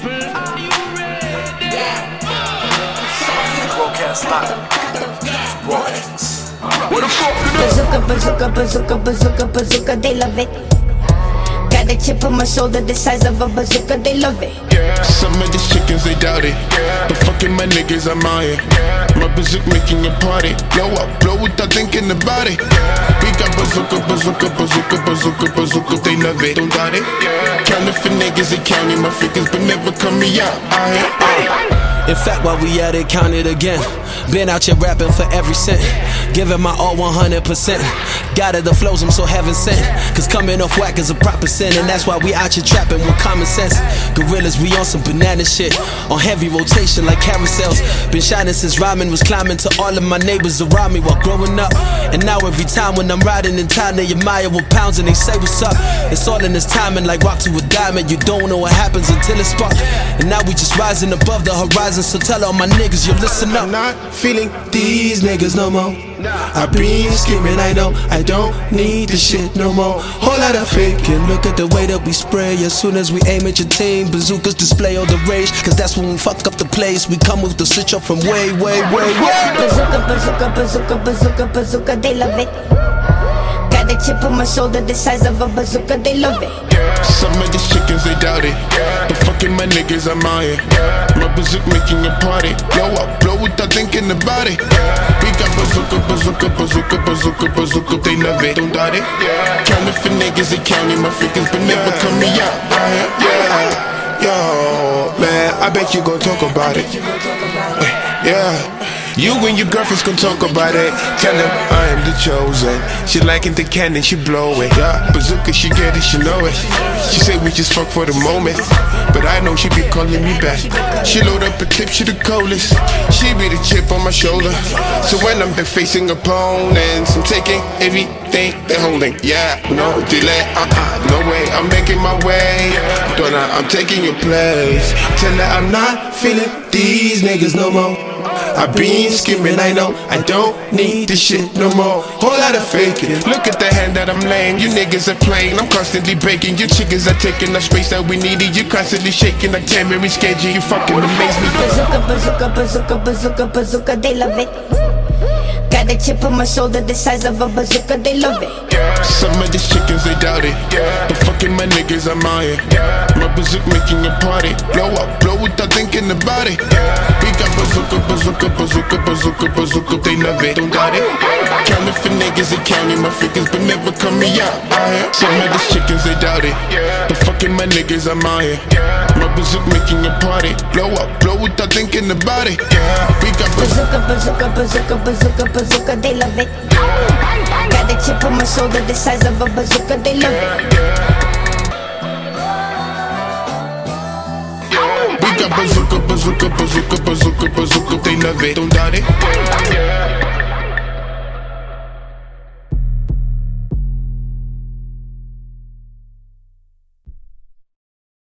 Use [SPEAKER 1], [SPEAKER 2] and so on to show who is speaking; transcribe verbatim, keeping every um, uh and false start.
[SPEAKER 1] people, are you ready?
[SPEAKER 2] Broadcast live. Broadcast.
[SPEAKER 1] What the fuck you know?
[SPEAKER 3] Bazooka, bazooka, bazooka, bazooka, bazooka, they love it. Got a chip on my shoulder the size of a bazooka, they love it.
[SPEAKER 4] Some of these chickens, they doubt it. But fucking my niggas, I'm out here. My bazooka making a party. Blow up, blow without thinking about it. We got bazooka, bazooka, bazooka, bazooka, bazooka, they love it. Don't doubt it. Counting for niggas, they counting my figures, but never coming out. Out here, uh.
[SPEAKER 5] In fact, while we at it, count it again. Been out here rapping for every cent, giving my all one hundred percent. Got it, the flows I'm so heaven sent. Cause coming off whack is a proper sin, and that's why we out here trapping with common sense. Gorillas, we on some banana shit, on heavy rotation like carousels. Been shining since rhyming was climbing to all of my neighbors around me while growing up. And now every time when I'm riding in town, they admire what pounds and they say what's up. It's all in this timing like rock to a diamond. You don't know what happens until it's sparked. And now we just rising above the horizon. So tell all my niggas, you listen up.
[SPEAKER 4] I'm not feeling these niggas no more. I been scheming, I know I don't need this shit no more. Whole lot of faking.
[SPEAKER 5] Look at the way that we spray. As soon as we aim at your team, bazookas display all the rage. Cause that's when we fuck up the place. We come with the switch up from way, way, way, way.
[SPEAKER 3] Bazooka, bazooka, bazooka, bazooka, bazooka, they love it. Got a chip on my shoulder the size of a bazooka, they love it.
[SPEAKER 4] Some of these chickens, they doubt it. But fucking my niggas, I'm out here. My bazooka making a party. Blow up, blow without thinking about it. We got bazooka, bazooka, bazooka, bazooka, bazooka, they love it. Don't doubt it. Counting for niggas, they counting my figures, but never coming out. Yeah, yo, man, I bet you gon' talk about it. Yeah. You and your girlfriends gon' talk about it. Tell them I am the chosen. She liking the cannon, she blow it. Yeah, bazooka, she get it, she know it. She say we just fuck for the moment, but I know she be calling me back. She load up a tip, she the coldest. She be the chip on my shoulder. So when I'm back facing opponents, I'm taking everything they're holding. Yeah, no delay, uh-uh, no way, I'm making my way. Donna, I'm taking your place. Tell her I'm not feeling these niggas no more. I been scheming, I know I don't need this shit no more. Whole lot of faking. Look at the hand that I'm laying. You niggas are playing, I'm constantly breaking. You chickens are taking the space that we needed. You constantly shaking like Tammy schedule. You fucking amaze me.
[SPEAKER 3] Bazooka, bazooka, bazooka, bazooka, bazooka, they love it. Got a chip on my shoulder the size of a bazooka, they love it.
[SPEAKER 4] Some of these chickens, they doubt it. But fucking my niggas, I'm out here. My bazooka making a party. Blow up, blow without thinking about it. We got bazooka, bazooka, bazooka, bazooka, bazooka, they love it. Don't doubt it. Counting for niggas, they counting my figures, but never coming out. Some of these chickens, they doubt it. But fucking my niggas, I'm out here. My bazooka making a party. Blow up, blow without thinking about it. We got
[SPEAKER 3] bazooka, bazooka, bazooka, bazooka, bazooka, they love it. Got a chip on my shoulder the size of a bazooka, they love it.
[SPEAKER 4] We got bazooka, bazooka, bazooka, bazooka, bazooka, they love it. Don't doubt it.